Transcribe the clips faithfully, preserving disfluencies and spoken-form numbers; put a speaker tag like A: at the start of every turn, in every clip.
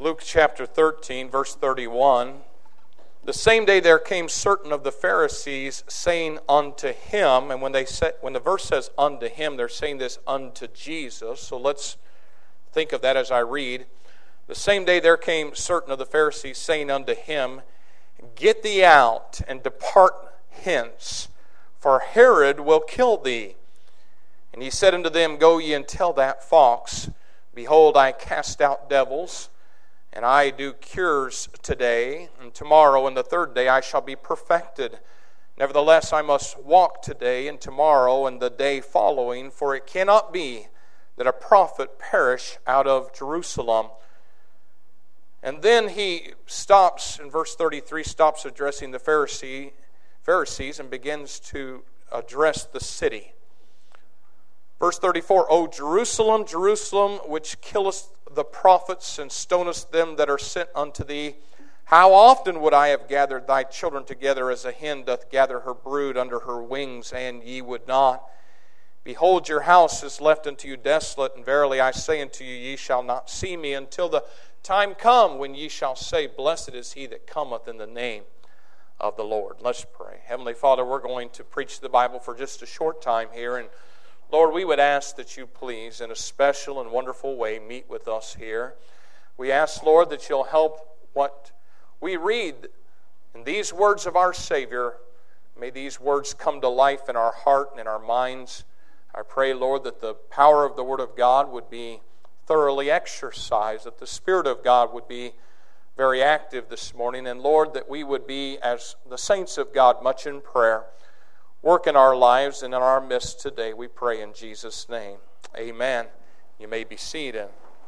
A: Luke chapter thirteen, verse thirty-one. The same day there came certain of the Pharisees, saying unto him, and when they say, when the verse says unto him, they're saying this unto Jesus. So let's think of that as I read. The same day there came certain of the Pharisees, saying unto him, Get thee out, and depart hence, for Herod will kill thee. And he said unto them, Go ye and tell that fox, Behold, I cast out devils, and I do cures today, and tomorrow and the third day I shall be perfected. Nevertheless, I must walk today and tomorrow and the day following, for it cannot be that a prophet perish out of Jerusalem. And then he stops, in verse thirty-three, stops addressing the Pharisee, Pharisees and begins to address the city. Verse thirty-four, O Jerusalem, Jerusalem, which killest the prophets and stonest them that are sent unto thee, how often would I have gathered thy children together as a hen doth gather her brood under her wings, and ye would not? Behold, your house is left unto you desolate, and verily I say unto you, ye shall not see me until the time come when ye shall say, Blessed is he that cometh in the name of the Lord. Let's pray. Heavenly Father, we're going to preach the Bible for just a short time here, and Lord, we would ask that you please, in a special and wonderful way, meet with us here. We ask, Lord, that you'll help what we read in these words of our Savior. May these words come to life in our heart and in our minds. I pray, Lord, that the power of the Word of God would be thoroughly exercised, that the Spirit of God would be very active this morning, and Lord, that we would be, as the saints of God, much in prayer. Work in our lives and in our midst today, we pray in Jesus' name. Amen. You may be seated.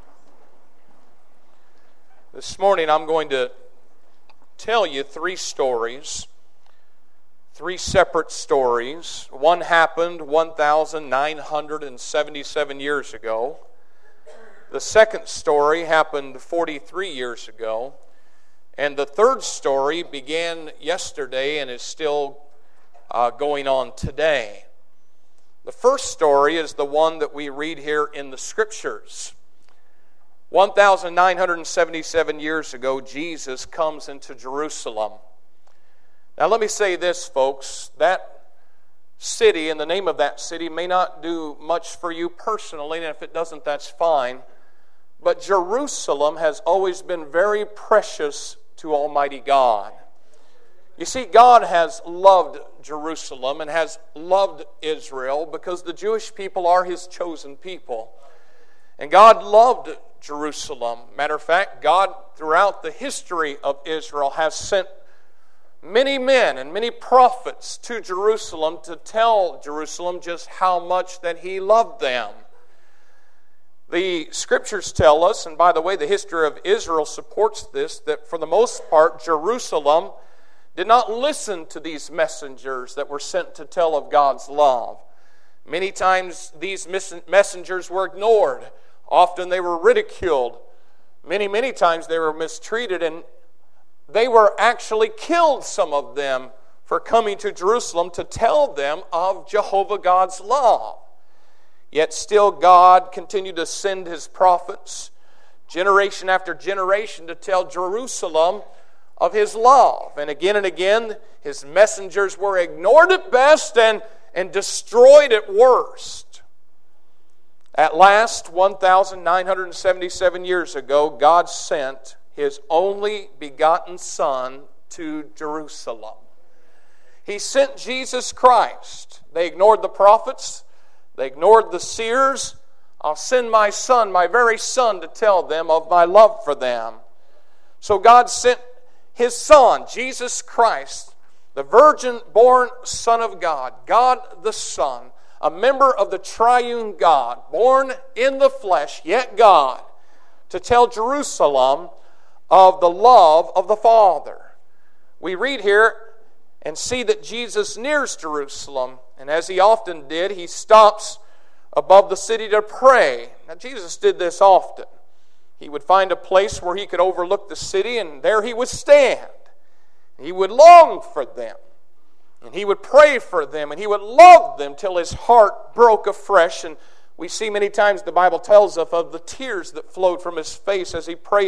A: This morning I'm going to tell you three stories, three separate stories. One happened one thousand nine hundred seventy-seven years ago. The second story happened forty-three years ago. And the third story began yesterday and is still Uh, going on today. The first story is the one that we read here in the Scriptures. one thousand nine hundred seventy-seven years ago, Jesus comes into Jerusalem. Now let me say this, folks. That city and the name of that city may not do much for you personally, and if it doesn't, that's fine. But Jerusalem has always been very precious to Almighty God. You see, God has loved Jerusalem and has loved Israel because the Jewish people are His chosen people. And God loved Jerusalem. Matter of fact, God, throughout the history of Israel, has sent many men and many prophets to Jerusalem to tell Jerusalem just how much that He loved them. The Scriptures tell us, and by the way, the history of Israel supports this, that for the most part, Jerusalem did not listen to these messengers that were sent to tell of God's love. Many times these messengers were ignored. Often they were ridiculed. Many, many times they were mistreated, and they were actually killed, some of them, for coming to Jerusalem to tell them of Jehovah God's love. Yet still God continued to send His prophets, generation after generation, to tell Jerusalem of His love. And again and again, His messengers were ignored at best and, and destroyed at worst. At last, one thousand nine hundred seventy-seven years ago, God sent His only begotten Son to Jerusalem. He sent Jesus Christ. They ignored the prophets. They ignored the seers. I'll send my Son, my very Son, to tell them of my love for them. So God sent His Son, Jesus Christ, the virgin-born Son of God, God the Son, a member of the triune God, born in the flesh, yet God, to tell Jerusalem of the love of the Father. We read here and see that Jesus nears Jerusalem, and as He often did, He stops above the city to pray. Now, Jesus did this often. He would find a place where He could overlook the city, and there He would stand. He would long for them, and He would pray for them, and He would love them till His heart broke afresh. And we see many times the Bible tells us of the tears that flowed from His face as He prayed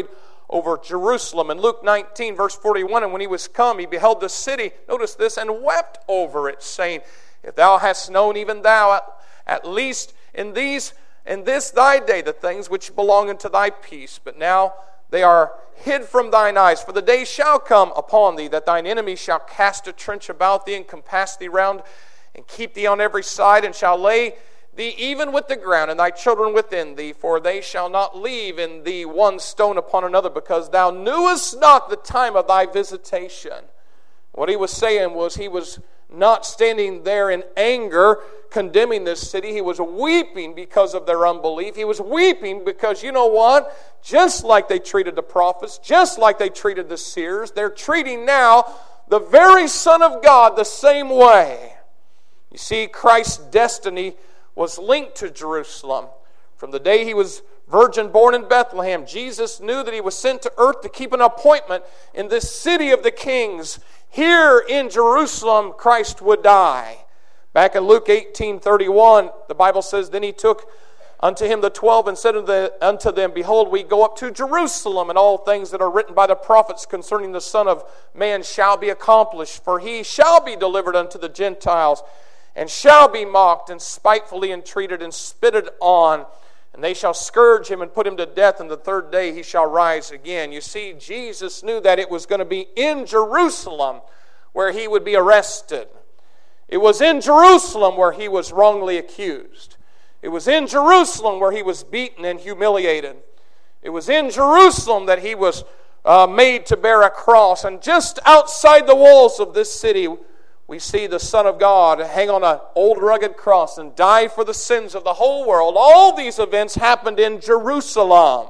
A: over Jerusalem. In Luke nineteen, verse forty-one, and when he was come, he beheld the city, notice this, and wept over it, saying, if thou hadst known, even thou, at, at least in these in this thy day, the things which belong unto thy peace, but now they are hid from thine eyes. For the day shall come upon thee, that thine enemies shall cast a trench about thee, and compass thee round, and keep thee on every side, and shall lay thee even with the ground, and thy children within thee, for they shall not leave in thee one stone upon another, because thou knewest not the time of thy visitation. What he was saying was, he was not standing there in anger condemning this city. He was weeping because of their unbelief. He was weeping because, you know what? Just like they treated the prophets, just like they treated the seers, they're treating now the very Son of God the same way. You see, Christ's destiny was linked to Jerusalem. From the day he was virgin born in Bethlehem, Jesus knew that he was sent to earth to keep an appointment in this city of the kings. Here in Jerusalem, Christ would die. Back in Luke eighteen thirty-one, the Bible says, then he took unto him the twelve and said unto them, behold, we go up to Jerusalem, and all things that are written by the prophets concerning the Son of Man shall be accomplished. For he shall be delivered unto the Gentiles, and shall be mocked, and spitefully entreated, and spitted on. And they shall scourge him and put him to death, and the third day he shall rise again. You see, Jesus knew that it was going to be in Jerusalem where he would be arrested. It was in Jerusalem where he was wrongly accused. It was in Jerusalem where he was beaten and humiliated. It was in Jerusalem that he was uh, made to bear a cross. And just outside the walls of this city, we see the Son of God hang on an old rugged cross and die for the sins of the whole world. All these events happened in Jerusalem.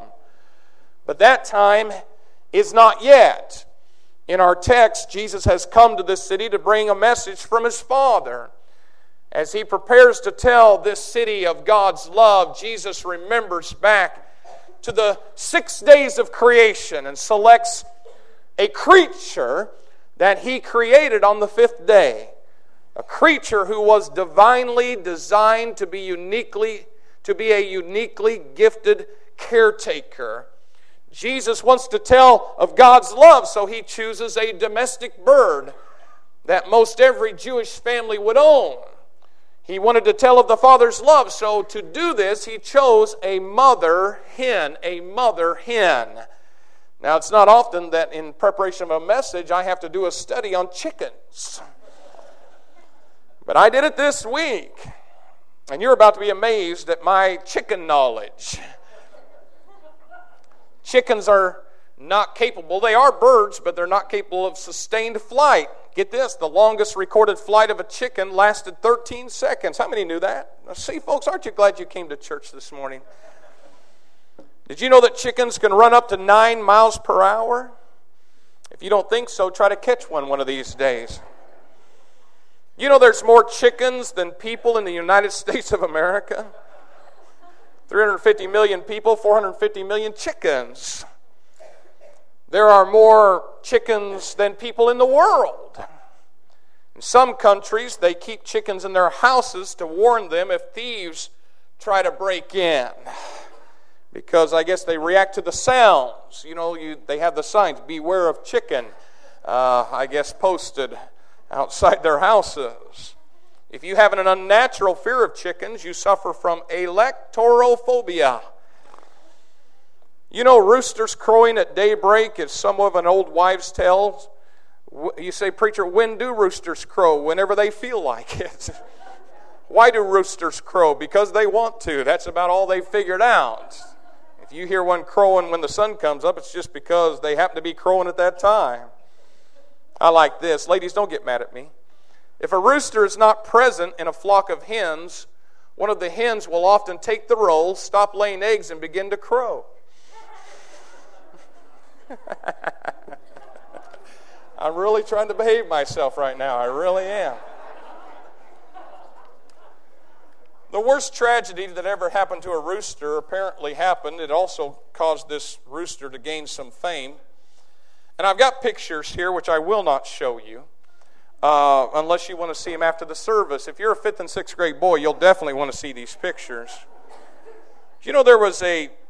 A: But that time is not yet. In our text, Jesus has come to this city to bring a message from his Father. As he prepares to tell this city of God's love, Jesus remembers back to the six days of creation and selects a creature that he created on the fifth day. A creature who was divinely designed to be uniquely, to be a uniquely gifted caretaker. Jesus wants to tell of God's love, so he chooses a domestic bird that most every Jewish family would own. He wanted to tell of the Father's love, so to do this, he chose a mother hen, a mother hen. Now, it's not often that in preparation of a message, I have to do a study on chickens. But I did it this week, and you're about to be amazed at my chicken knowledge. Chickens are not capable. They are birds, but they're not capable of sustained flight. Get this, the longest recorded flight of a chicken lasted thirteen seconds. How many knew that? Now, see, folks, aren't you glad you came to church this morning? Did you know that chickens can run up to nine miles per hour? If you don't think so, try to catch one one of these days. You know there's more chickens than people in the United States of America? three hundred fifty million people, four hundred fifty million chickens. There are more chickens than people in the world. In some countries, they keep chickens in their houses to warn them if thieves try to break in. Because I guess they react to the sounds. You know, you, they have the signs, beware of chicken, uh, I guess posted outside their houses. If you have an unnatural fear of chickens, you suffer from electorophobia. You know, roosters crowing at daybreak is somewhat of an old wives' tale. You say, preacher, when do roosters crow? Whenever they feel like it. Why do roosters crow? Because they want to. That's about all they've figured out. If you hear one crowing when the sun comes up, it's just because they happen to be crowing at that time. I like this. Ladies, don't get mad at me. If a rooster is not present in a flock of hens, one of the hens will often take the role, stop laying eggs, and begin to crow. I'm really trying to behave myself right now. I really am. The worst tragedy that ever happened to a rooster apparently happened. It also caused this rooster to gain some fame. And I've got pictures here which I will not show you uh, unless you want to see them after the service. If you're a fifth and sixth grade boy, you'll definitely want to see these pictures. You know, there was a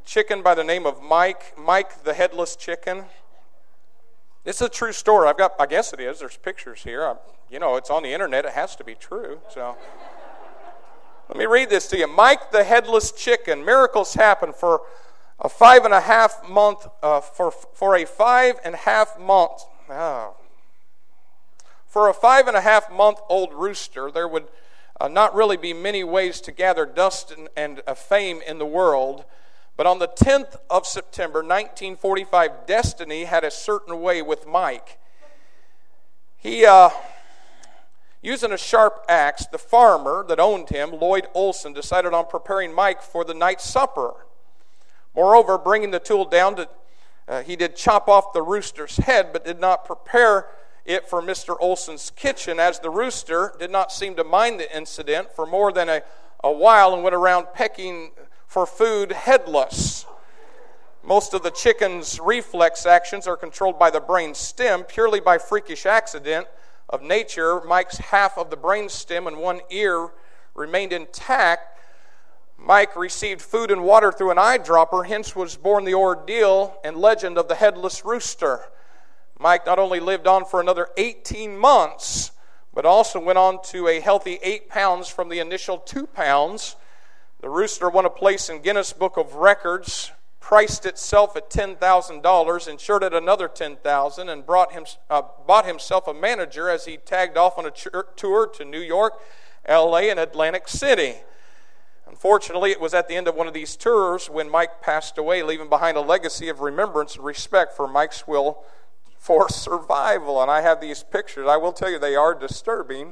A: chicken by the name of Mike, Mike the Headless Chicken. It's a true story. I've got, I guess it is. There's pictures here. I, you know, it's on the internet. It has to be true. So let me read this to you. Mike the Headless Chicken. Miracles happen for a five and a half month, uh, for for a five and a half month, oh, for a five and a half month old rooster, there would uh, not really be many ways to gather dust and, and uh, fame in the world. But on the tenth of September, nineteen forty-five, destiny had a certain way with Mike. He, uh, using a sharp axe, the farmer that owned him, Lloyd Olson, decided on preparing Mike for the night supper. Moreover, bringing the tool down, to, uh, he did chop off the rooster's head, but did not prepare it for Mister Olson's kitchen, as the rooster did not seem to mind the incident for more than a, a while and went around pecking for food headless. Most of the chicken's reflex actions are controlled by the brain stem. Purely by freakish accident of nature, Mike's half of the brain stem and one ear remained intact. Mike received food and water through an eyedropper, hence was born the ordeal and legend of the headless rooster. Mike not only lived on for another eighteen months, but also went on to a healthy eight pounds from the initial two pounds. The rooster won a place in Guinness Book of Records, priced itself at ten thousand dollars, insured at another ten thousand dollars, and brought him, uh, bought himself a manager as he tagged off on a ch- tour to New York, L A, and Atlantic City. Unfortunately, it was at the end of one of these tours when Mike passed away, leaving behind a legacy of remembrance and respect for Mike's will for survival. And I have these pictures. I will tell you, they are disturbing.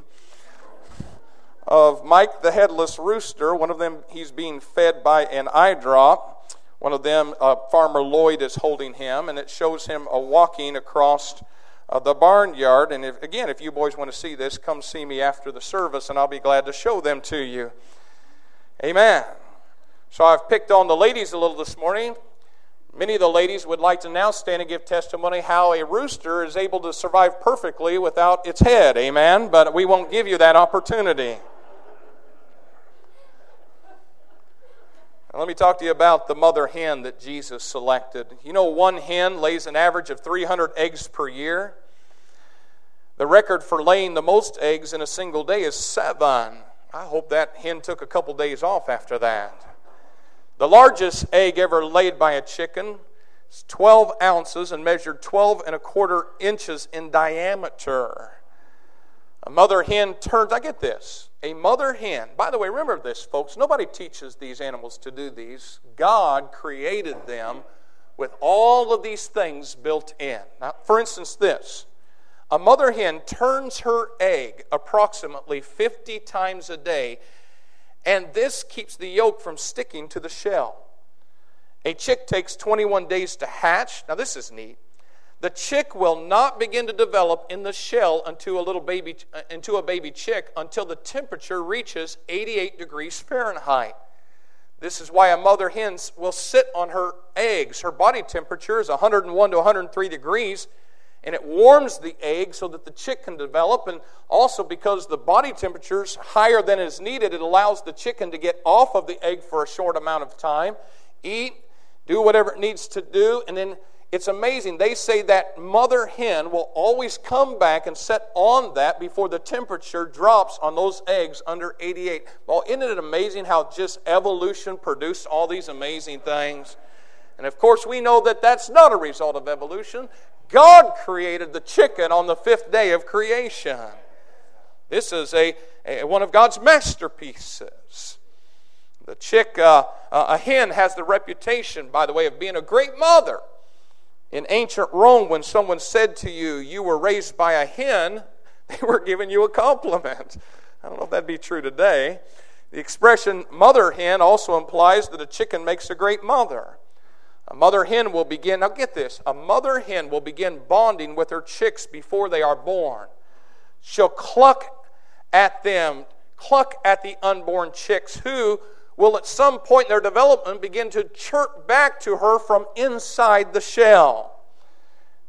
A: Of Mike the Headless Rooster. One of them, he's being fed by an eye drop. One of them, uh, Farmer Lloyd is holding him, and it shows him uh, walking across uh, the barnyard. And if, again, if you boys want to see this, come see me after the service, and I'll be glad to show them to you. Amen. So I've picked on the ladies a little this morning. Many of the ladies would like to now stand and give testimony how a rooster is able to survive perfectly without its head. Amen. But we won't give you that opportunity. Now, let me talk to you about the mother hen that Jesus selected. You know, one hen lays an average of three hundred eggs per year. The record for laying the most eggs in a single day is seven. I hope that hen took a couple days off after that. The largest egg ever laid by a chicken is twelve ounces and measured twelve and a quarter inches in diameter. A mother hen turns, I get this, a mother hen. By the way, remember this, folks, nobody teaches these animals to do these. God created them with all of these things built in. Now, for instance, this. A mother hen turns her egg approximately fifty times a day, and this keeps the yolk from sticking to the shell. A chick takes twenty-one days to hatch. Now, this is neat. The chick will not begin to develop in the shell until a little baby, into a baby chick until the temperature reaches eighty-eight degrees Fahrenheit. This is why a mother hen will sit on her eggs. Her body temperature is one hundred one to one hundred three degrees, and it warms the egg so that the chick can develop. And also because the body temperature is higher than is needed, it allows the chicken to get off of the egg for a short amount of time, eat, do whatever it needs to do, and then it's amazing. They say that mother hen will always come back and set on that before the temperature drops on those eggs under eighty-eight. Well, isn't it amazing how just evolution produced all these amazing things? And of course, we know that that's not a result of evolution. God created the chicken on the fifth day of creation. This is a, a one of God's masterpieces. The chick, uh, uh, a hen has the reputation, by the way, of being a great mother. In ancient Rome, when someone said to you, you were raised by a hen, they were giving you a compliment. I don't know if that'd be true today. The expression mother hen also implies that a chicken makes a great mother. A mother hen will begin, now get this, a mother hen will begin bonding with her chicks before they are born. She'll cluck at them, cluck at the unborn chicks who will at some point in their development begin to chirp back to her from inside the shell.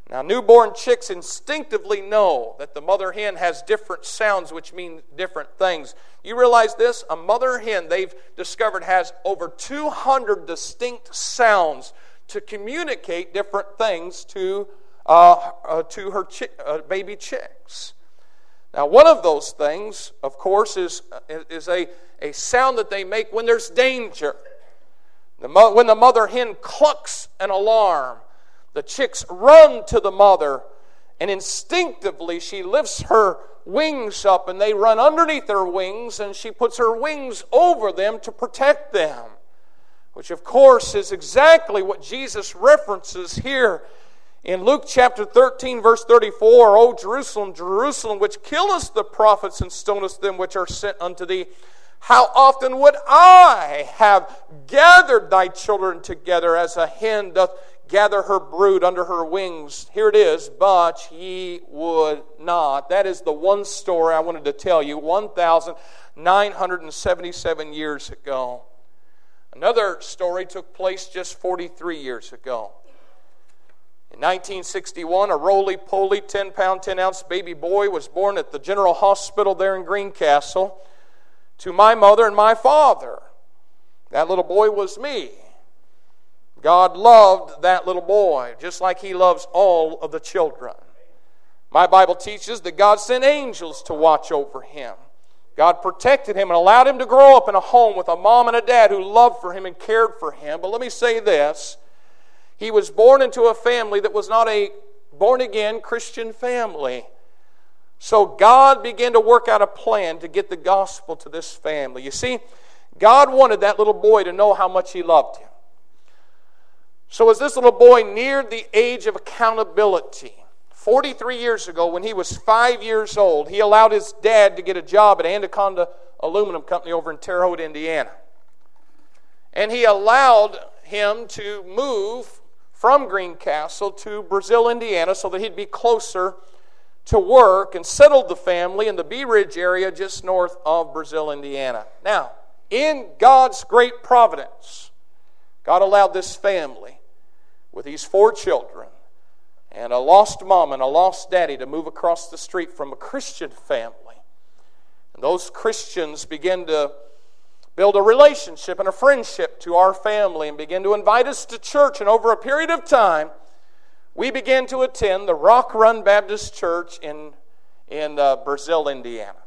A: Now, newborn chicks instinctively know that the mother hen has different sounds, which mean different things. You realize this? A mother hen, they've discovered, has over two hundred distinct sounds to communicate different things to, uh, uh, to her chi- uh, baby chicks. Now, one of those things, of course, is, is a, a sound that they make when there's danger. The mo- when the mother hen clucks an alarm, the chicks run to the mother, and instinctively she lifts her wings up, and they run underneath her wings, and she puts her wings over them to protect them, which of course is exactly what Jesus references here in Luke chapter thirteen, verse thirty-four. O Jerusalem, Jerusalem, which killest the prophets and stonest them which are sent unto thee, how often would I have gathered thy children together as a hen doth gather her brood under her wings. Here it is, but ye would not. That is the one story I wanted to tell you, one thousand nine hundred seventy-seven years ago. Another story took place just forty-three years ago. In nineteen sixty-one, a roly-poly, ten-pound, ten-ounce baby boy was born at the General Hospital there in Greencastle to my mother and my father. That little boy was me. God loved that little boy just like He loves all of the children. My Bible teaches that God sent angels to watch over him. God protected him and allowed him to grow up in a home with a mom and a dad who loved for him and cared for him. But let me say this. He was born into a family that was not a born-again Christian family. So God began to work out a plan to get the gospel to this family. You see, God wanted that little boy to know how much He loved him. So as this little boy neared the age of accountability, forty-three years ago when he was five years old, he allowed his dad to get a job at Anaconda Aluminum Company over in Terre Haute, Indiana. And he allowed him to move from Greencastle to Brazil, Indiana, so that he'd be closer to work, and settled the family in the Bee Ridge area just north of Brazil, Indiana. Now, in God's great providence, God allowed this family with these four children and a lost mom and a lost daddy to move across the street from a Christian family. And those Christians began to build a relationship and a friendship to our family and began to invite us to church. And over a period of time, we began to attend the Rock Run Baptist Church in, in uh, Brazil, Indiana.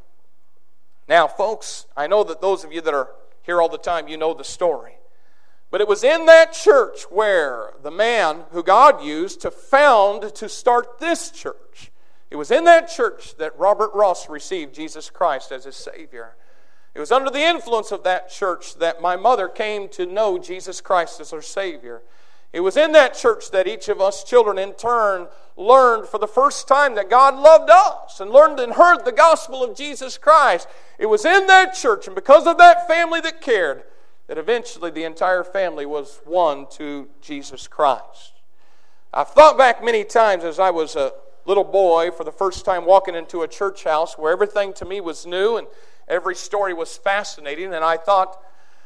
A: Now, folks, I know that those of you that are here all the time, you know the story. But it was in that church where the man who God used to found, to start this church, it was in that church that Robert Ross received Jesus Christ as his Savior. It was under the influence of that church that my mother came to know Jesus Christ as her Savior. It was in that church that each of us children in turn learned for the first time that God loved us and learned and heard the gospel of Jesus Christ. It was in that church, and because of that family that cared, that eventually the entire family was won to Jesus Christ. I've thought back many times as I was a little boy for the first time walking into a church house where everything to me was new and every story was fascinating, and I thought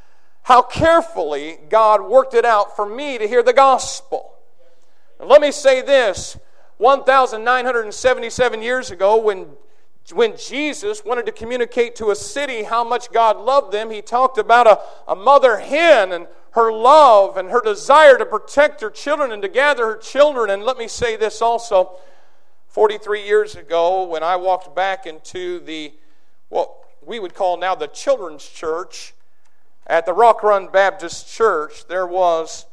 A: how carefully God worked it out for me to hear the gospel. And let me say this, one thousand nine hundred seventy-seven years ago when When Jesus wanted to communicate to a city how much God loved them, He talked about a, a mother hen and her love and her desire to protect her children and to gather her children. And let me say this also, forty-three years ago when I walked back into the, what we would call now the children's church at the Rock Run Baptist Church, there was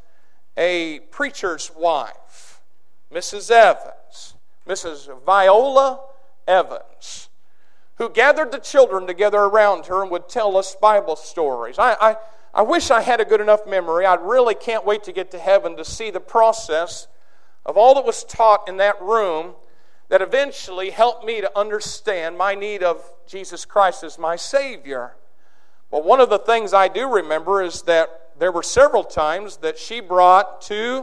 A: a preacher's wife, Missus Evans, Missus Viola Evans, who gathered the children together around her and would tell us Bible stories. I, I, I wish I had a good enough memory. I really can't wait to get to heaven to see the process of all that was taught in that room that eventually helped me to understand my need of Jesus Christ as my Savior. But one of the things I do remember is that there were several times that she brought to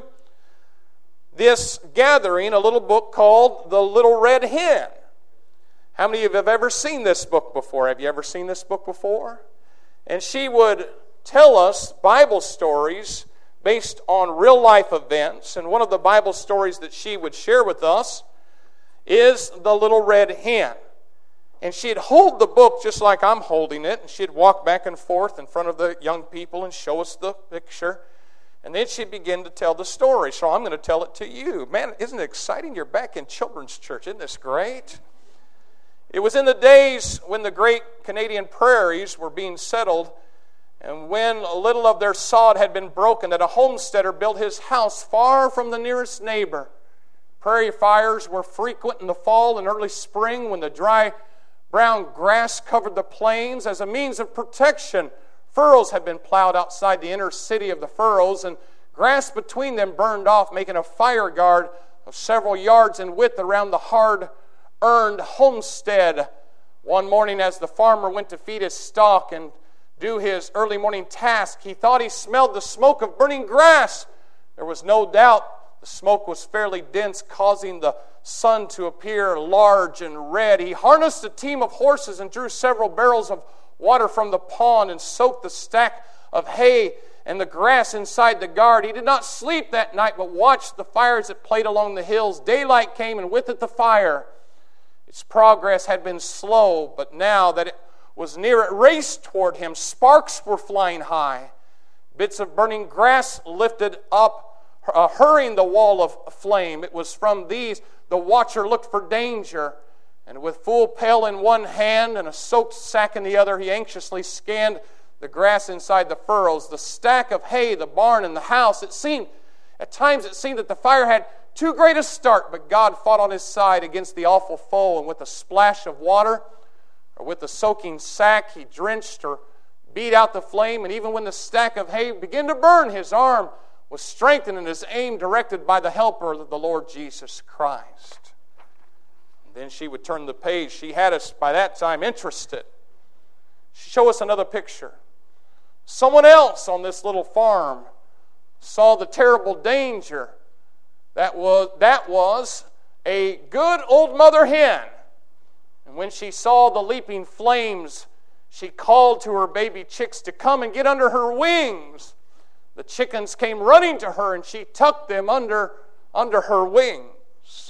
A: this gathering a little book called The Little Red Hen. How many of you have ever seen this book before? Have you ever seen this book before? And she would tell us Bible stories based on real life events. And one of the Bible stories that she would share with us is the little red hen. And she'd hold the book just like I'm holding it, and she'd walk back and forth in front of the young people and show us the picture. And then she'd begin to tell the story. So I'm going to tell it to you. Man, isn't it exciting? You're back in children's church. Isn't this great? It was in the days when the great Canadian prairies were being settled, and when a little of their sod had been broken, that a homesteader built his house far from the nearest neighbor. Prairie fires were frequent in the fall and early spring when the dry brown grass covered the plains. As a means of protection, furrows had been plowed outside the inner city of the furrows, and grass between them burned off, making a fire guard of several yards in width around the hard-earned homestead. One morning, as the farmer went to feed his stock and do his early morning task, he thought he smelled the smoke of burning grass. There was no doubt the smoke was fairly dense, causing the sun to appear large and red. He harnessed a team of horses and drew several barrels of water from the pond and soaked the stack of hay and the grass inside the guard. He did not sleep that night, but watched the fires that played along the hills. Daylight came, and with it the fire. Its progress had been slow, but now that it was near, it raced toward him. Sparks were flying high. Bits of burning grass lifted up, uh, hurrying the wall of flame. It was from these the watcher looked for danger, and with full pail in one hand and a soaked sack in the other, he anxiously scanned the grass inside the furrows, the stack of hay, the barn, and the house. It seemed, at times it seemed that the fire had too great a start, but God fought on his side against the awful foe, and with a splash of water, or with the soaking sack, he drenched or beat out the flame, and even when the stack of hay began to burn, his arm was strengthened and his aim directed by the helper, the Lord Jesus Christ. And then she would turn the page. She had us, by that time, interested. She'd show us another picture. Someone else on this little farm saw the terrible danger. That was, that was a good old mother hen. And when she saw the leaping flames, she called to her baby chicks to come and get under her wings. The chickens came running to her, and she tucked them under, under her wings.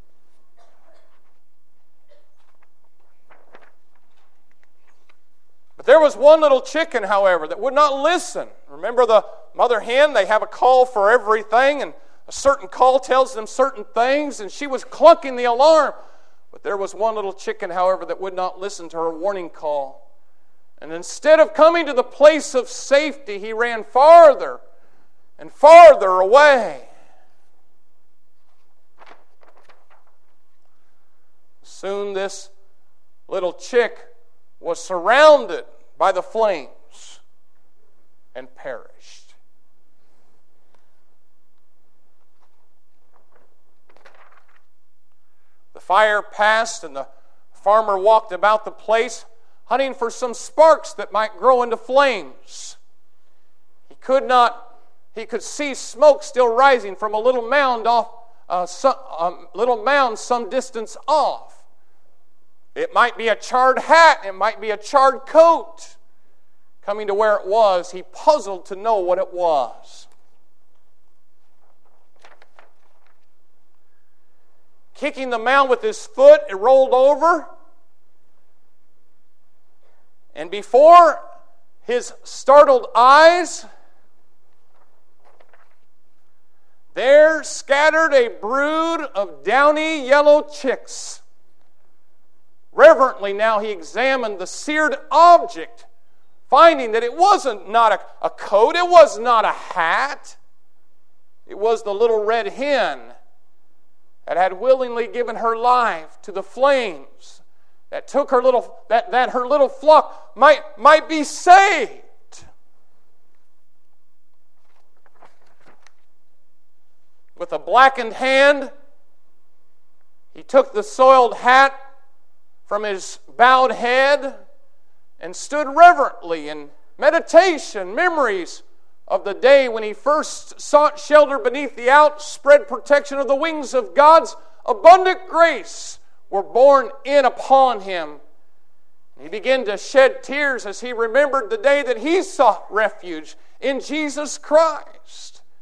A: But there was one little chicken, however, that would not listen. Remember the mother hen? They have a call for everything, and a certain call tells them certain things, and she was clucking the alarm. But there was one little chicken, however, that would not listen to her warning call. And instead of coming to the place of safety, he ran farther and farther away. Soon this little chick was surrounded by the flames and perished. The fire passed, and the farmer walked about the place, hunting for some sparks that might grow into flames. He could not, he could see smoke still rising from a little mound off, uh, some, um, little mound some distance off. It might be a charred hat, it might be a charred coat. Coming to where it was, he puzzled to know what it was. Kicking the mound with his foot, it rolled over. And before his startled eyes, there scattered a brood of downy yellow chicks. Reverently now he examined the seared object, finding that it wasn't not a, a coat, it was not a hat. It was the little red hen that had willingly given her life to the flames, that took her little that, that her little flock might, might be saved. With a blackened hand, he took the soiled hat from his bowed head and stood reverently in meditation, memories of the day when he first sought shelter beneath the outspread protection of the wings of God's abundant grace were borne in upon him. He began to shed tears as he remembered the day that he sought refuge in Jesus Christ.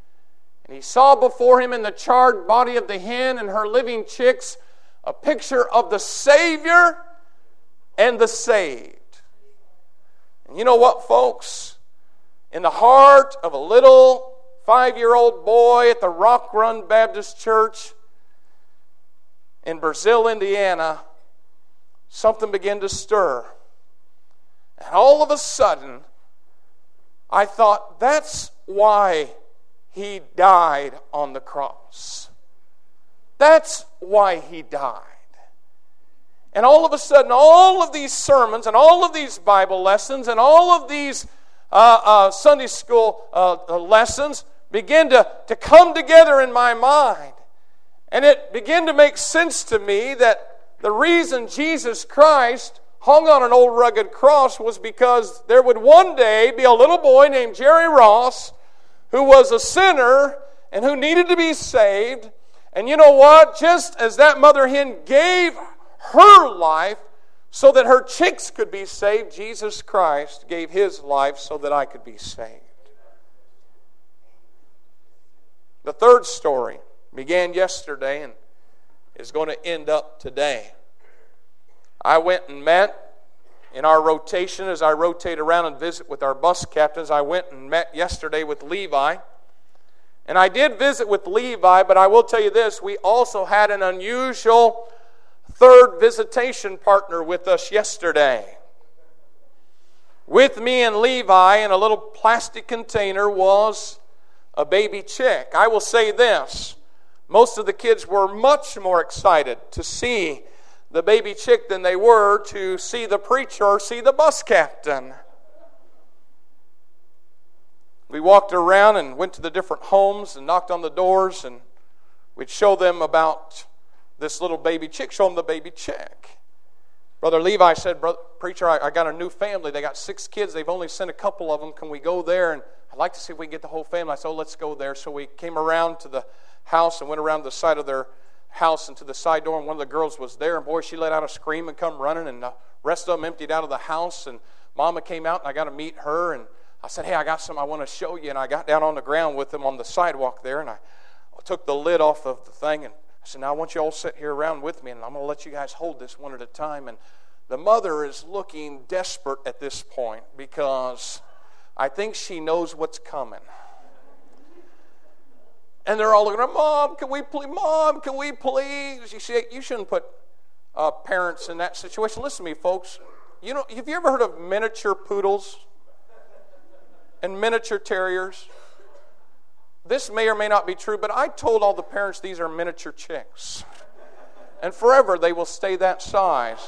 B: And he saw before him in the charred body of the hen and her living chicks a picture of the Savior and the saved. And you know what, folks? In the heart of a little five-year-old boy at the Rock Run Baptist Church in Brazil, Indiana, something began to stir. And all of a sudden, I thought, that's why he died on the cross. That's why he died. And all of a sudden, all of these sermons and all of these Bible lessons and all of these uh, uh, Sunday school uh, lessons began to, to come together in my mind. And it began to make sense to me that the reason Jesus Christ hung on an old rugged cross was because there would one day be a little boy named Jerry Ross who was a sinner and who needed to be saved. And you know what? Just as that mother hen gave her life so that her chicks could be saved, Jesus Christ gave His life so that I could be saved. The third story began yesterday and is going to end up today. I went and met in our rotation, as I rotate around and visit with our bus captains, I went and met yesterday with Levi. And I did visit with Levi, but I will tell you this, we also had an unusual third visitation partner with us yesterday. With me and Levi in a little plastic container was a baby chick. I will say this, most of the kids were much more excited to see the baby chick than they were to see the preacher or see the bus captain. We walked around and went to the different homes and knocked on the doors, and we'd show them about this little baby chick, show them the baby chick. Brother Levi said, Brother Preacher, I, I got a new family. They got six kids. They've only sent a couple of them. Can we go there? And I'd like to see if we can get the whole family. I said, oh, let's go there. So we came around to the house and went around the side of their house and to the side door, and one of the girls was there, and boy, she let out a scream and come running, and the rest of them emptied out of the house, and Mama came out, and I got to meet her, and I said, hey, I got something I want to show you, and I got down on the ground with them on the sidewalk there, and I took the lid off of the thing, and I said, now I want you all to sit here around with me, and I'm going to let you guys hold this one at a time. And the mother is looking desperate at this point because I think she knows what's coming. And they're all looking at her, Mom, can we please? Mom, can we please? You see, you shouldn't put uh, parents in that situation. Listen to me, folks. You know, have you ever heard of miniature poodles and miniature terriers? This may or may not be true, but I told all the parents these are miniature chicks. And forever they will stay that size.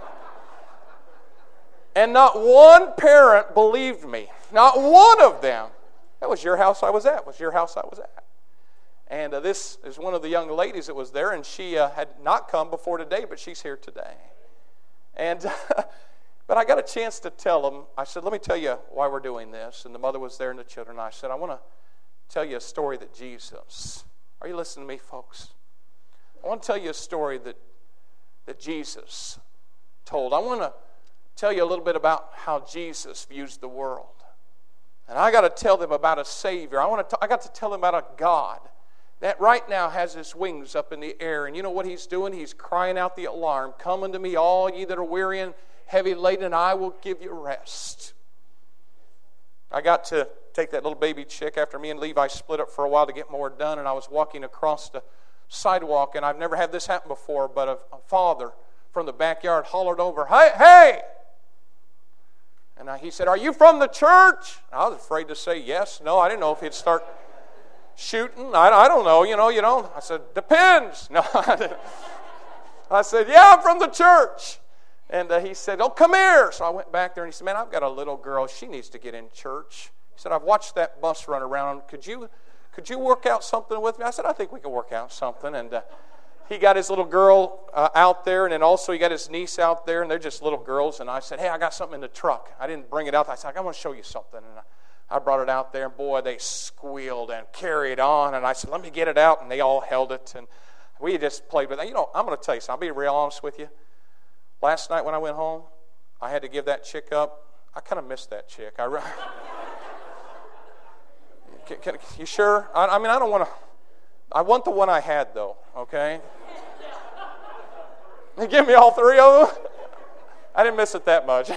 B: And not one parent believed me. Not one of them. That was your house I was at. Was your house I was at. And uh, this is one of the young ladies that was there, and she uh, had not come before today, but she's here today. And but I got a chance to tell them. I said, let me tell you why we're doing this. And the mother was there and the children. And I said, I want to tell you a story that Jesus, are you listening to me, folks? I want to tell you a story that, that Jesus told. I want to tell you a little bit about how Jesus views the world. And I got to tell them about a Savior. I want to. T- I got to tell them about a God that right now has His wings up in the air. And you know what He's doing? He's crying out the alarm. Come unto me, all ye that are weary and heavy laden, and I will give you rest. I got to take that little baby chick after me and Levi split up for a while to get more done, and I was walking across the sidewalk, and I've never had this happen before, but a, a father from the backyard hollered over, hey, hey! And I, he said, are you from the church? I was afraid to say yes. No, I didn't know if he'd start shooting. I, I don't know, you know, you know. I said, depends. No, I didn't. I said, yeah, I'm from the church. And uh, he said, oh, come here. So I went back there, and he said, man, I've got a little girl. She needs to get in church. He said, I've watched that bus run around. Could you could you work out something with me? I said, I think we can work out something. And uh, he got his little girl uh, out there, and then also he got his niece out there, and they're just little girls. And I said, hey, I got something in the truck. I didn't bring it out. I said, I want to show you something. And I, I brought it out there, and boy, they squealed and carried on. And I said, let me get it out. And they all held it, and we just played with it. You know, I'm going to tell you something. I'll be real honest with you. Last night when I went home, I had to give that chick up. I kind of missed that chick. I Can, can, you sure? I, I mean, I don't want to. I want the one I had, though, okay? They give me all three of them? I didn't miss it that much.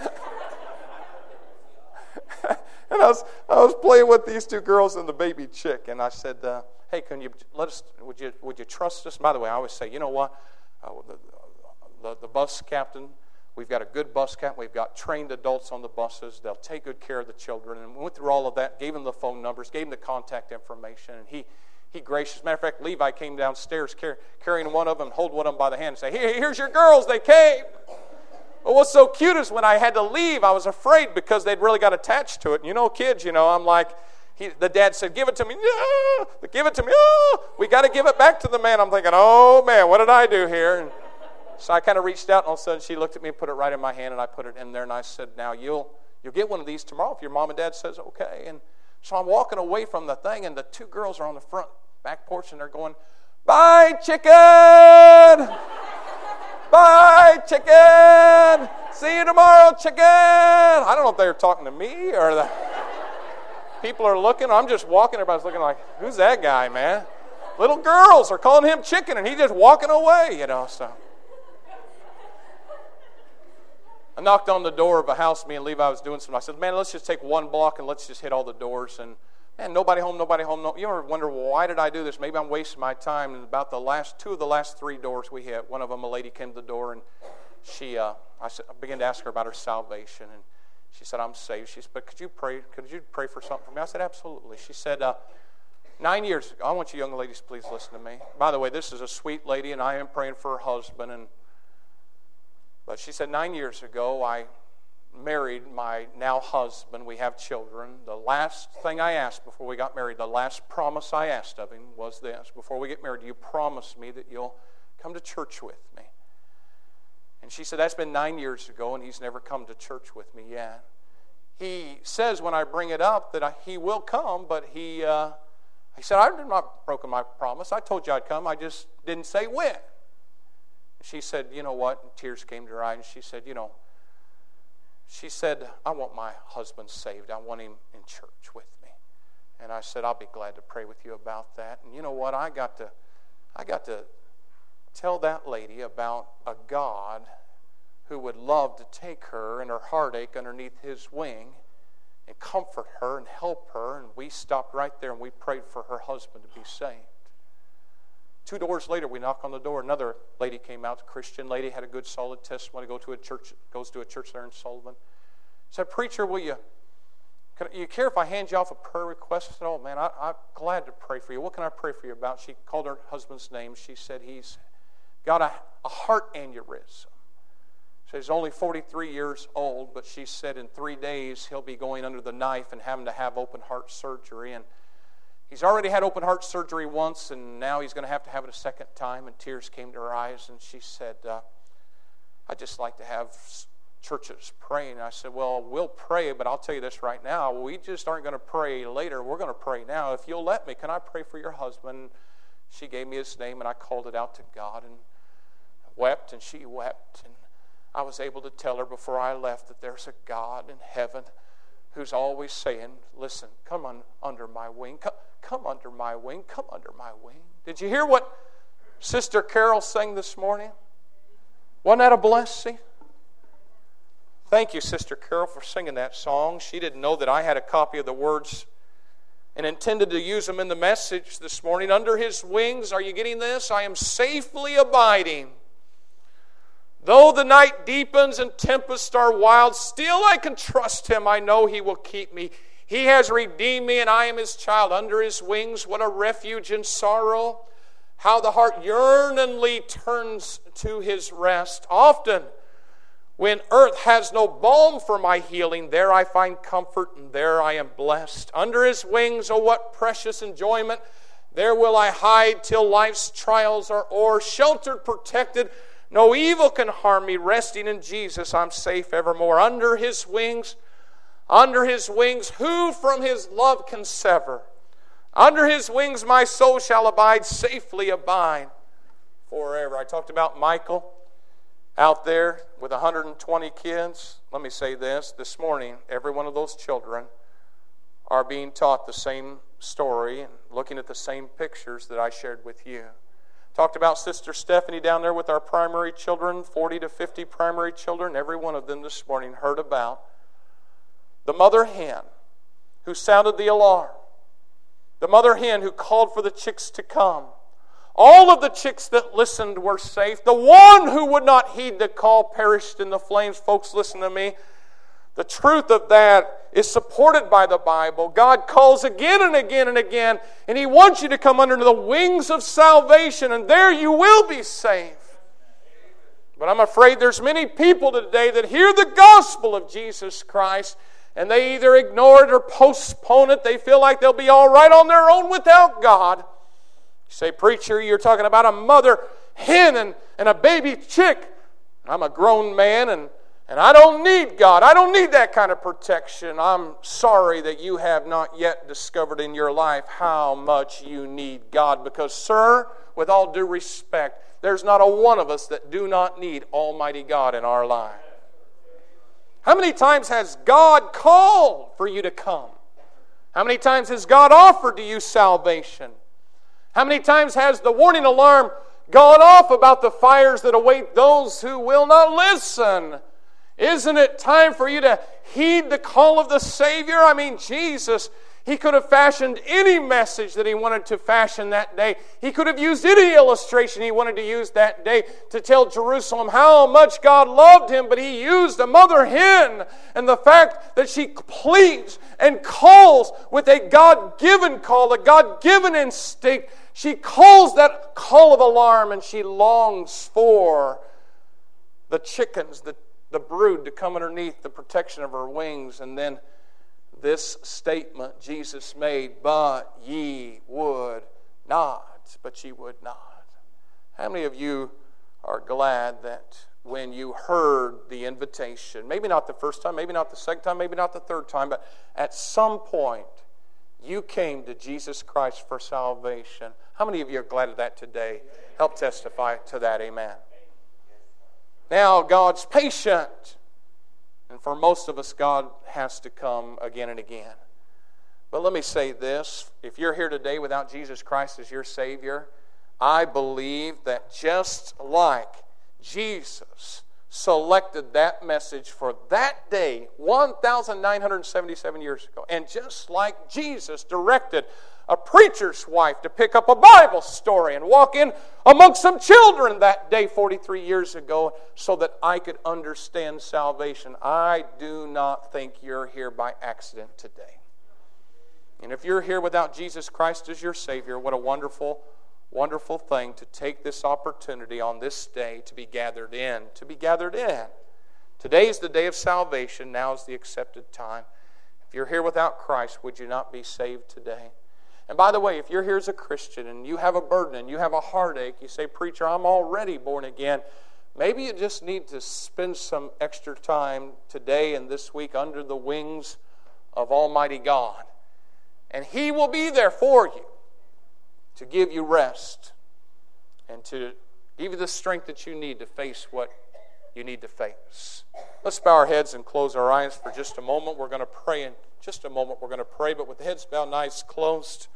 B: And I was, I was playing with these two girls and the baby chick, and I said, uh, hey, can you let us, would you would you trust us? By the way, I always say, you know what? Uh, the, the, the bus captain, we've got a good bus captain. We've got trained adults on the buses. They'll take good care of the children. And we went through all of that, gave him the phone numbers, gave him the contact information, and he He gracious. Matter of fact, Levi came downstairs car- carrying one of them, hold one of them by the hand and say, Here, here's your girls, they came. But what's so cute is when I had to leave, I was afraid because they'd really got attached to it. And you know, kids, you know, I'm like, he, the dad said, give it to me. No, give it to me. Oh, we got to give it back to the man. I'm thinking, oh, man, what did I do here? And so I kind of reached out, and all of a sudden she looked at me and put it right in my hand, and I put it in there, and I said, now, you'll you'll get one of these tomorrow if your mom and dad says okay. And so I'm walking away from the thing, and the two girls are on the front back porch, and they're going, bye, chicken! Bye, chicken! See you tomorrow, chicken! I don't know if they were talking to me or the people are looking. I'm just walking. Everybody's looking like, who's that guy, man? Little girls are calling him chicken, and he's just walking away, you know. So I knocked on the door of a house me and Levi was doing something. I said, man, let's just take one block and let's just hit all the doors. And man, nobody home, nobody home. No. You ever wonder, well, why did I do this? Maybe I'm wasting my time. And about the last, two of the last three doors we hit, one of them, a lady came to the door, and she, uh, I, said, I began to ask her about her salvation. And she said, I'm saved. She said, but could you pray, could you pray for something for me? I said, absolutely. She said, uh, nine years ago, I want you young ladies, please listen to me. By the way, this is a sweet lady, and I am praying for her husband. And But she said, nine years ago, I married my now husband. We have children. The last thing I asked before we got married, the last promise I asked of him was this. Before we get married, you promise me that you'll come to church with me. And she said, that's been nine years ago, and he's never come to church with me yet. He says when I bring it up that I, he will come, but he, uh, he said, I've not broken my promise. I told you I'd come. I just didn't say when. She said, you know what? And tears came to her eyes, and she said, you know, she said, I want my husband saved. I want him in church with me. And I said, I'll be glad to pray with you about that. And you know what? I got to, I got to tell that lady about a God who would love to take her and her heartache underneath his wing and comfort her and help her. And we stopped right there and we prayed for her husband to be saved. Two doors later, we knock on the door. Another lady came out, a Christian lady, had a good, solid testimony. Go to a church, goes to a church there in Sullivan. Said, preacher, will you, can you care if I hand you off a prayer request? I said, oh man, I, I'm glad to pray for you. What can I pray for you about? She called her husband's name. She said he's got a, a heart aneurysm. She said he's only forty-three years old, but she said in three days he'll be going under the knife and having to have open heart surgery. And he's already had open heart surgery once, and now he's going to have to have it a second time. And tears came to her eyes, and she said, uh, I'd just like to have churches praying. And I said, well, we'll pray, but I'll tell you this right now. We just aren't going to pray later. We're going to pray now. If you'll let me, can I pray for your husband? She gave me his name, and I called it out to God and wept, and she wept. And I was able to tell her before I left that there's a God in heaven who's always saying, listen, come on under my wing. Come, come under my wing. Come under my wing. Did you hear what Sister Carol sang this morning? Wasn't that a blessing? Thank you, Sister Carol, for singing that song. She didn't know that I had a copy of the words and intended to use them in the message this morning. Under his wings, are you getting this? I am safely abiding. Though the night deepens and tempests are wild, still I can trust him. I know he will keep me. He has redeemed me, and I am his child. Under his wings, what a refuge in sorrow. How the heart yearningly turns to his rest. Often, when earth has no balm for my healing, there I find comfort, and there I am blessed. Under his wings, oh, what precious enjoyment. There will I hide till life's trials are o'er. Sheltered, protected, no evil can harm me. Resting in Jesus, I'm safe evermore. Under his wings, under his wings, who from his love can sever? Under his wings my soul shall abide, safely abide forever. I talked about Michael out there with one hundred twenty kids. Let me say this. This morning, every one of those children are being taught the same
A: story and looking at the same pictures that I shared with you. Talked about Sister Stephanie down there with our primary children, forty to fifty primary children. Every one of them this morning heard about the mother hen who sounded the alarm. The mother hen who called for the chicks to come. All of the chicks that listened were safe. The one who would not heed the call perished in the flames. Folks, listen to me. The truth of that is supported by the Bible. God calls again and again and again, and He wants you to come under the wings of salvation, and there you will be safe. But I'm afraid there's many people today that hear the gospel of Jesus Christ, and they either ignore it or postpone it. They feel like they'll be all right on their own without God. You say, preacher, you're talking about a mother hen and, and a baby chick. I'm a grown man, and And I don't need God. I don't need that kind of protection. I'm sorry that you have not yet discovered in your life how much you need God. Because, sir, with all due respect, there's not a one of us that do not need Almighty God in our life. How many times has God called for you to come? How many times has God offered to you salvation? How many times has the warning alarm gone off about the fires that await those who will not listen? Isn't it time for you to heed the call of the Savior? I mean, Jesus, He could have fashioned any message that He wanted to fashion that day. He could have used any illustration He wanted to use that day to tell Jerusalem how much God loved him, but He used a mother hen and the fact that she pleads and calls with a God-given call, a God-given instinct. She calls that call of alarm, and she longs for the chickens, the the brood to come underneath the protection of her wings. And then this statement Jesus made, but ye would not, but ye would not. How many of you are glad that when you heard the invitation, maybe not the first time, maybe not the second time, maybe not the third time, but at some point you came to Jesus Christ for salvation? How many of you are glad of that today? Help testify to that, amen. Now, God's patient. And for most of us, God has to come again and again. But let me say this. If you're here today without Jesus Christ as your Savior, I believe that just like Jesus selected that message for that day one thousand nine hundred seventy-seven years ago, and just like Jesus directed a preacher's wife to pick up a Bible story and walk in amongst some children that day forty-three years ago so that I could understand salvation, I do not think you're here by accident today. And if you're here without Jesus Christ as your Savior, what a wonderful, wonderful thing to take this opportunity on this day to be gathered in, to be gathered in. Today is the day of salvation. Now is the accepted time. If you're here without Christ, would you not be saved today? And by the way, if you're here as a Christian and you have a burden and you have a heartache, you say, preacher, I'm already born again. Maybe you just need to spend some extra time today and this week under the wings of Almighty God. And He will be there for you to give you rest and to give you the strength that you need to face what you need to face. Let's bow our heads and close our eyes for just a moment. We're going to pray in just a moment. We're going to pray, but with the heads bowed and eyes closed.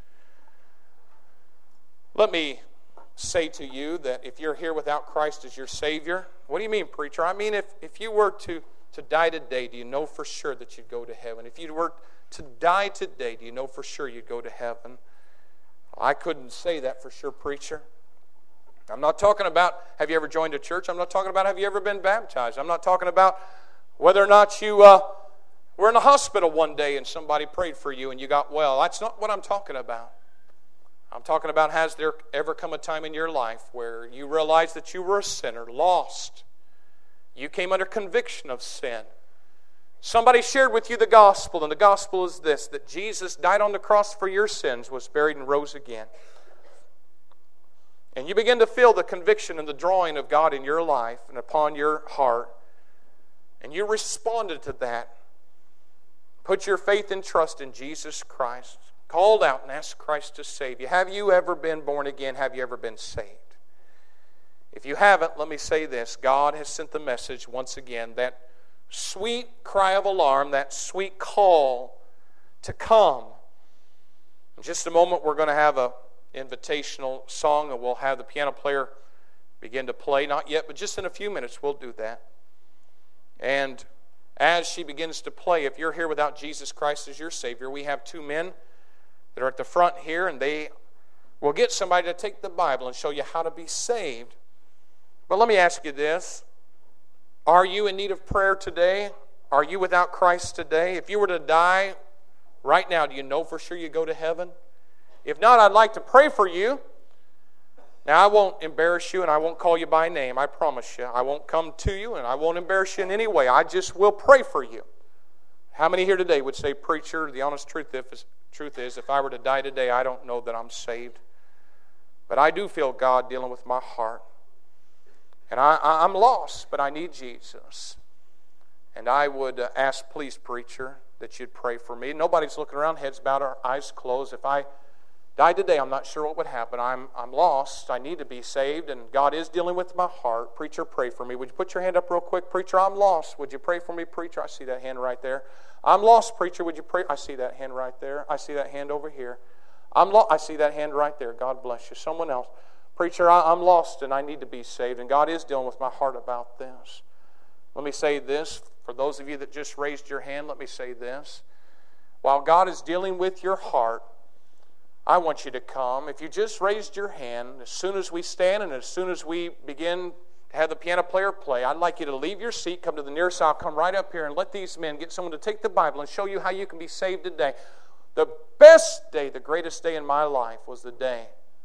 A: Let me say to you that if you're here without Christ as your Savior, what do you mean, preacher? I mean, if, if you were to, to die today, do you know for sure that you'd go to heaven? If you were to die today, do you know for sure you'd go to heaven? I couldn't say that for sure, preacher. I'm not talking about have you ever joined a church. I'm not talking about have you ever been baptized. I'm not talking about whether or not you uh, were in a hospital one day and somebody prayed for you and you got well. That's not what I'm talking about. I'm talking about, has there ever come a time in your life where you realized that you were a sinner, lost? You came under conviction of sin. Somebody shared with you the gospel, and the gospel is this, that Jesus died on the cross for your sins, was buried and rose again. And you begin to feel the conviction and the drawing of God in your life and upon your heart, and you responded to that. Put your faith and trust in Jesus Christ. Called out and asked Christ to save you. Have you ever been born again? Have you ever been saved? If you haven't, let me say this. God has sent the message once again, that sweet cry of alarm, that sweet call to come. In just a moment, we're going to have an invitational song, and we'll have the piano player begin to play. Not yet, but just in a few minutes, we'll do that. And as she begins to play, if you're here without Jesus Christ as your Savior, we have two men that are at the front here, and they will get somebody to take the Bible and show you how to be saved. But let me ask you this. Are you in need of prayer today? Are you without Christ today? If you were to die right now, do you know for sure you go to heaven? If not, I'd like to pray for you. Now, I won't embarrass you and I won't call you by name, I promise you. I won't come to you and I won't embarrass you in any way. I just will pray for you. How many here today would say, preacher, the honest truth is, truth is, if I were to die today, I don't know that I'm saved. But I do feel God dealing with my heart. And I, I'm lost, but I need Jesus. And I would ask, please, preacher, that you'd pray for me. Nobody's looking around, heads bowed, our eyes closed. If I died today, I'm not sure what would happen. I'm, I'm lost. I need to be saved, and God is dealing with my heart. Preacher, pray for me. Would you put your hand up real quick? Preacher, I'm lost. Would you pray for me, preacher? I see that hand right there. I'm lost, preacher. Would you pray? I see that hand right there. I see that hand over here. I'm lo- I see that hand right there. God bless you. Someone else. Preacher, I, I'm lost, and I need to be saved, and God is dealing with my heart about this. Let me say this. For those of you that just raised your hand, let me say this. While God is dealing with your heart, I want you to come. If you just raised your hand, as soon as we stand and as soon as we begin to have the piano player play, I'd like you to leave your seat, come to the nearest aisle, come right up here and let these men get someone to take the Bible and show you how you can be saved today. The best day, the greatest day in my life was the day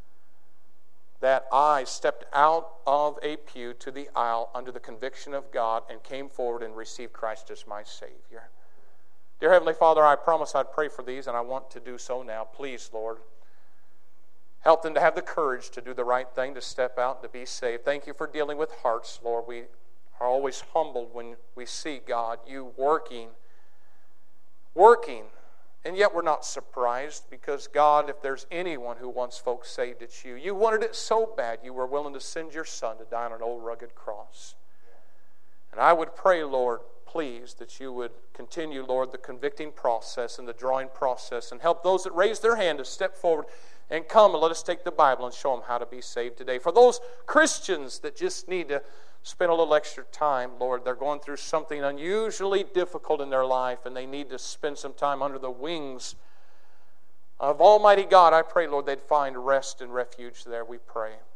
A: that I stepped out of a pew to the aisle under the conviction of God and came forward and received Christ as my Savior. Dear Heavenly Father, I promise I'd pray for these, and I want to do so now. Please, Lord, help them to have the courage to do the right thing, to step out, to be saved. Thank you for dealing with hearts, Lord. We are always humbled when we see, God, you working, working, and yet we're not surprised because, God, if there's anyone who wants folks saved, it's you. You wanted it so bad, you were willing to send your Son to die on an old rugged cross. And I would pray, Lord, please, that you would continue, Lord, the convicting process and the drawing process and help those that raise their hand to step forward and come and let us take the Bible and show them how to be saved today. For those Christians that just need to spend a little extra time, Lord, they're going through something unusually difficult in their life and they need to spend some time under the wings of Almighty God. I pray, Lord, they'd find rest and refuge there, we pray.